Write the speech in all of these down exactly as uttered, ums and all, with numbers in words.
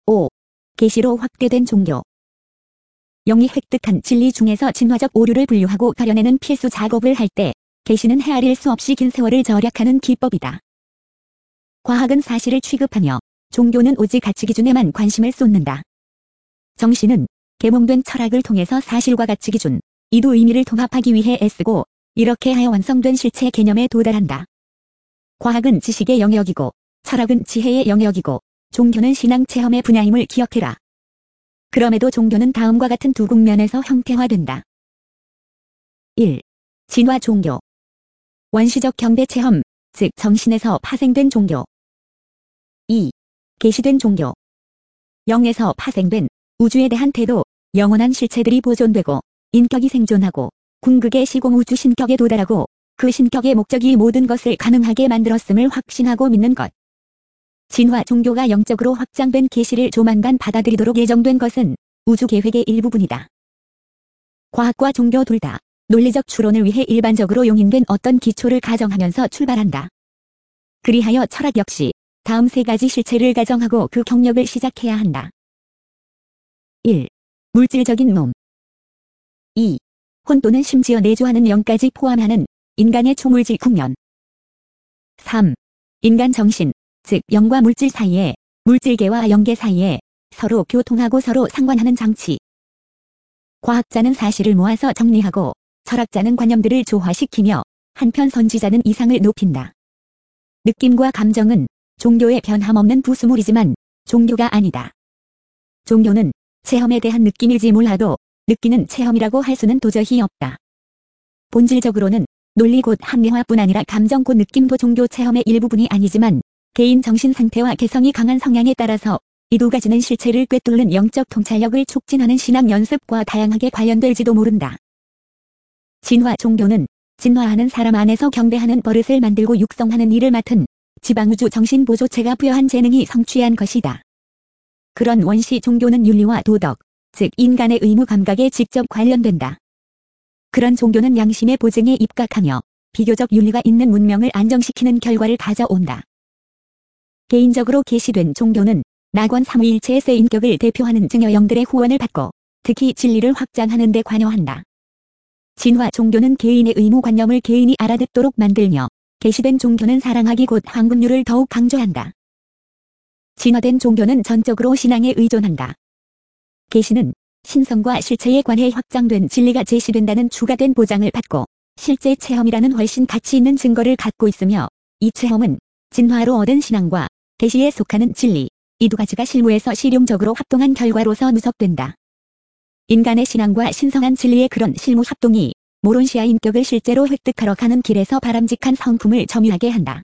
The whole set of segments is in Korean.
오. 계시로 확대된 종교. 영이 획득한 진리 중에서 진화적 오류를 분류하고 가려내는 필수 작업을 할 때 계시는 헤아릴 수 없이 긴 세월을 절약하는 기법이다. 과학은 사실을 취급하며 종교는 오직 가치 기준에만 관심을 쏟는다. 정신은 계몽된 철학을 통해서 사실과 가치 기준, 이두 의미를 통합하기 위해 애쓰고 이렇게 하여 완성된 실체 개념에 도달한다. 과학은 지식의 영역이고 철학은 지혜의 영역이고 종교는 신앙 체험의 분야임을 기억해라. 그럼에도 종교는 다음과 같은 두 국면에서 형태화된다. 일. 진화 종교. 원시적 경배 체험, 즉 정신에서 파생된 종교. 이. 계시된 종교. 영에서 파생된 우주에 대한 태도, 영원한 실체들이 보존되고 인격이 생존하고 궁극의 시공 우주 신격에 도달하고 그 신격의 목적이 모든 것을 가능하게 만들었음을 확신하고 믿는 것. 진화 종교가 영적으로 확장된 계시를 조만간 받아들이도록 예정된 것은 우주 계획의 일부분이다. 과학과 종교 둘 다 논리적 추론을 위해 일반적으로 용인된 어떤 기초를 가정하면서 출발한다. 그리하여 철학 역시 다음 세 가지 실체를 가정하고 그 경력을 시작해야 한다. 일. 물질적인 몸. 이. 혼 또는 심지어 내주하는 영까지 포함하는 인간의 초물질 국면. 삼. 인간 정신, 즉 영과 물질 사이에, 물질계와 영계 사이에 서로 교통하고 서로 상관하는 장치. 과학자는 사실을 모아서 정리하고 철학자는 관념들을 조화시키며 한편 선지자는 이상을 높인다. 느낌과 감정은 종교의 변함없는 부수물이지만 종교가 아니다. 종교는 체험에 대한 느낌일지 몰라도 느끼는 체험이라고 할 수는 도저히 없다. 본질적으로는 논리 곧 합리화뿐 아니라 감정 곧 느낌도 종교 체험의 일부분이 아니지만 개인 정신 상태와 개성이 강한 성향에 따라서 이 두 가지는 실체를 꿰뚫는 영적 통찰력을 촉진하는 신앙 연습과 다양하게 관련될지도 모른다. 진화 종교는 진화하는 사람 안에서 경배하는 버릇을 만들고 육성하는 일을 맡은 지방우주 정신보조체가 부여한 재능이 성취한 것이다. 그런 원시 종교는 윤리와 도덕, 즉 인간의 의무 감각에 직접 관련된다. 그런 종교는 양심의 보증에 입각하며 비교적 윤리가 있는 문명을 안정시키는 결과를 가져온다. 개인적으로 계시된 종교는 낙원 삼위일체의 새 인격을 대표하는 증여영들의 후원을 받고 특히 진리를 확장하는 데 관여한다. 진화 종교는 개인의 의무관념을 개인이 알아듣도록 만들며 계시된 종교는 사랑하기 곧 황금률을 더욱 강조한다. 진화된 종교는 전적으로 신앙에 의존한다. 계시는 신성과 실체에 관해 확장된 진리가 제시된다는 추가된 보장을 받고 실제 체험이라는 훨씬 가치 있는 증거를 갖고 있으며 이 체험은 진화로 얻은 신앙과 계시에 속하는 진리, 이 두 가지가 실무에서 실용적으로 합동한 결과로서 누적된다. 인간의 신앙과 신성한 진리의 그런 실무 합동이 모론시아 인격을 실제로 획득하러 가는 길에서 바람직한 성품을 점유하게 한다.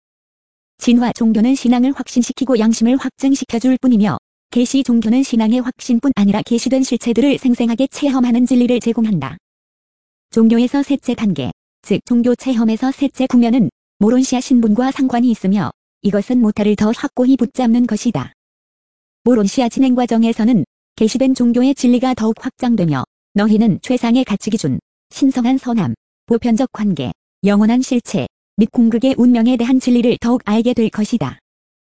진화 종교는 신앙을 확신시키고 양심을 확증시켜줄 뿐이며 계시 종교는 신앙의 확신뿐 아니라 계시된 실체들을 생생하게 체험하는 진리를 제공한다. 종교에서 셋째 단계, 즉 종교 체험에서 셋째 국면은 모론시아 신분과 상관이 있으며 이것은 모타를 더 확고히 붙잡는 것이다. 모론시아 진행 과정에서는 계시된 종교의 진리가 더욱 확장되며 너희는 최상의 가치기준, 신성한 선함, 보편적 관계, 영원한 실체, 및 궁극의 운명에 대한 진리를 더욱 알게 될 것이다.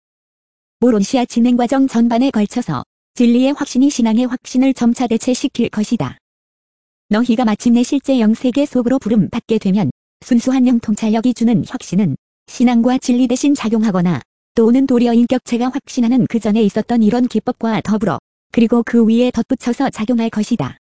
모론시아 진행 과정 전반에 걸쳐서 진리의 확신이 신앙의 확신을 점차 대체시킬 것이다. 너희가 마침내 실제 영세계 속으로 부름받게 되면 순수한 영통찰력이 주는 혁신은 신앙과 진리 대신 작용하거나 또는 도리어 인격체가 확신하는 그 전에 있었던 이런 기법과 더불어 그리고 그 위에 덧붙여서 작용할 것이다.